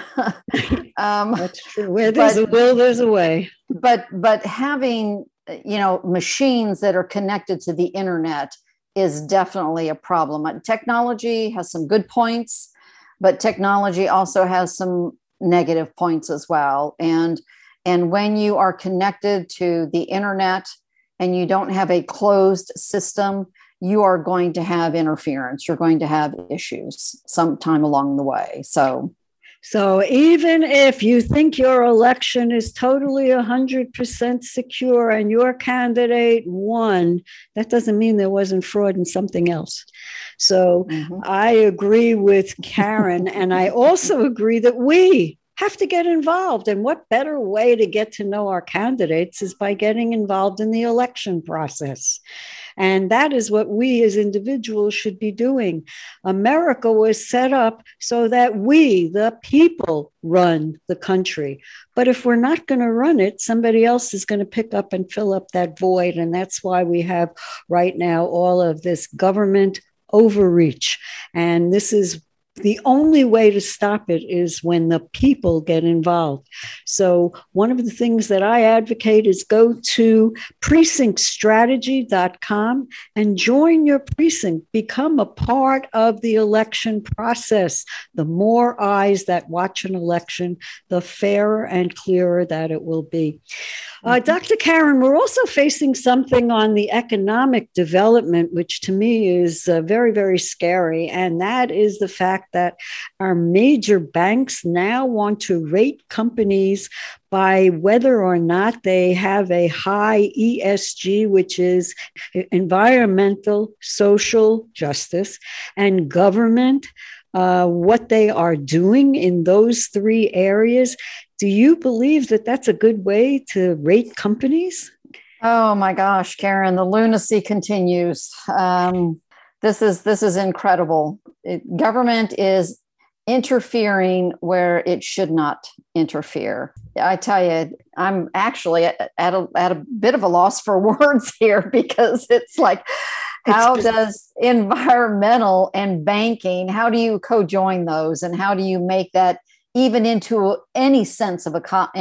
um, That's true. Where there's but, a will, there's a way. But but having, you know, machines that are connected to the internet is definitely a problem. Technology has some good points, but technology also has some negative points as well. And and when you are connected to the internet and you don't have a closed system, you are going to have interference. You're going to have issues sometime along the way. So, so even if you think your election is totally one hundred percent secure and your candidate won, that doesn't mean there wasn't fraud in something else. So mm-hmm. I agree with Karen. And I also agree that we have to get involved. And what better way to get to know our candidates is by getting involved in the election process. And that is what we as individuals should be doing. America was set up so that we, the people, run the country. But if we're not going to run it, somebody else is going to pick up and fill up that void. And that's why we have right now all of this government overreach. And this is the only way to stop it is when the people get involved. So one of the things that I advocate is go to precinct strategy dot com and join your precinct. Become a part of the election process. The more eyes that watch an election, the fairer and clearer that it will be. Uh, Doctor Karen, we're also facing something on the economic development, which to me is uh, very, very scary. And that is the fact that our major banks now want to rate companies by whether or not they have a high E S G, which is environmental, social justice, and government, uh, what they are doing in those three areas. Do you believe that that's a good way to rate companies? Oh my gosh, Karen, the lunacy continues. Um, this is this is incredible. It, government is interfering where it should not interfere. I tell you, I'm actually at, at, a, at a bit of a loss for words here, because it's like, how it's just, does environmental and banking, how do you co-join those? And how do you make that even into any sense of a, any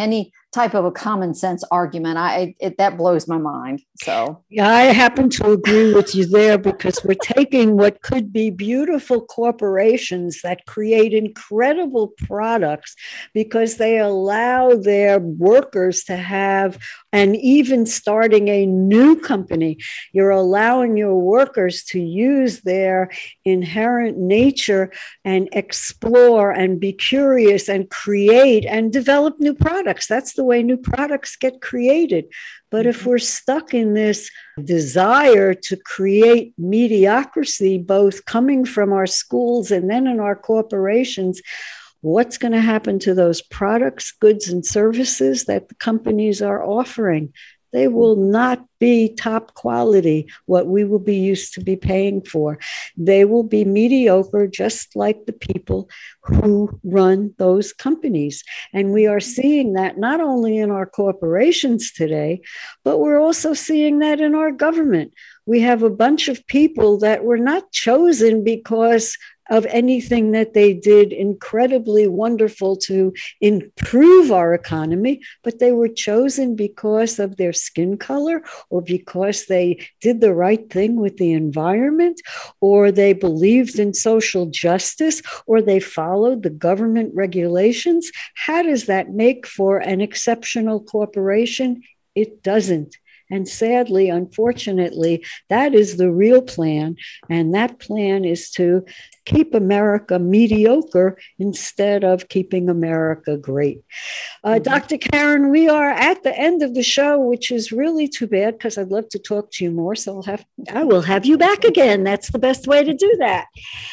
type of a common sense argument. I it, that blows my mind. So yeah, I happen to agree with you there, because we're taking what could be beautiful corporations that create incredible products because they allow their workers to have, and even starting a new company, you're allowing your workers to use their inherent nature and explore and be curious and create and develop new products. That's the way new products get created. But if we're stuck in this desire to create mediocrity, both coming from our schools and then in our corporations, what's going to happen to those products, goods, and services that the companies are offering? They will not be top quality, what we will be used to be paying for. They will be mediocre, just like the people who run those companies. And we are seeing that not only in our corporations today, but we're also seeing that in our government. We have a bunch of people that were not chosen because of anything that they did incredibly wonderful to improve our economy, but they were chosen because of their skin color, or because they did the right thing with the environment, or they believed in social justice, or they followed the government regulations. How does that make for an exceptional corporation? It doesn't. And sadly, unfortunately, that is the real plan. And that plan is to keep America mediocre instead of keeping America great. Uh, mm-hmm. Doctor Karen, we are at the end of the show, which is really too bad, because I'd love to talk to you more. So I'll have, I will have you back again. That's the best way to do that.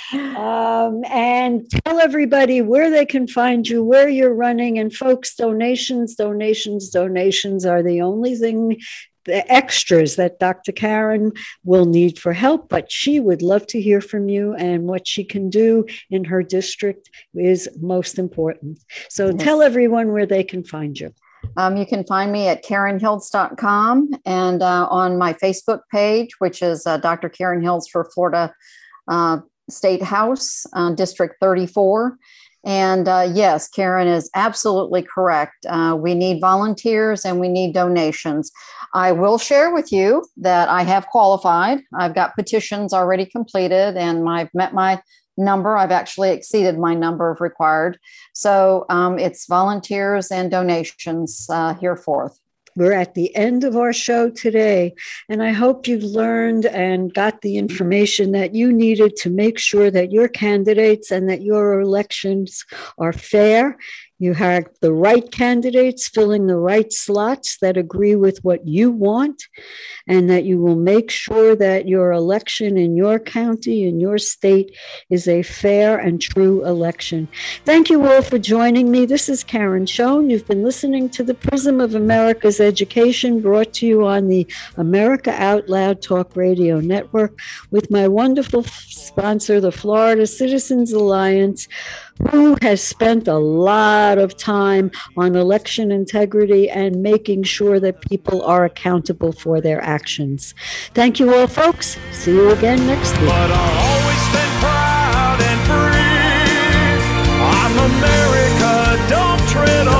Um, and tell everybody where they can find you, where you're running. And folks, donations, donations, donations are the only thing, the extras that Doctor Karen will need for help, but she would love to hear from you, and what she can do in her district is most important. So yes. Tell everyone where they can find you. Um, you can find me at Karen Hilds dot com and uh, on my Facebook page, which is uh, Doctor Karen Hilds for Florida uh, State House, uh, District thirty-four. And uh, yes, Karen is absolutely correct. Uh, we need volunteers and we need donations. I will share with you that I have qualified. I've got petitions already completed, and I've met my number. I've actually exceeded my number of required. So um, it's volunteers and donations uh, hereforth. We're at the end of our show today, and I hope you've learned and got the information that you needed to make sure that your candidates and that your elections are fair. You have the right candidates filling the right slots that agree with what you want, and that you will make sure that your election in your county, in your state, is a fair and true election. Thank you all for joining me. This is Karen Schoen. You've been listening to the Prism of America's Education, brought to you on the America Out Loud Talk Radio Network, with my wonderful sponsor, the Florida Citizens Alliance, who has spent a lot of time on election integrity and making sure that people are accountable for their actions. Thank you all, folks. See you again next week. But I'll always stand proud and free. I'm America, don't tread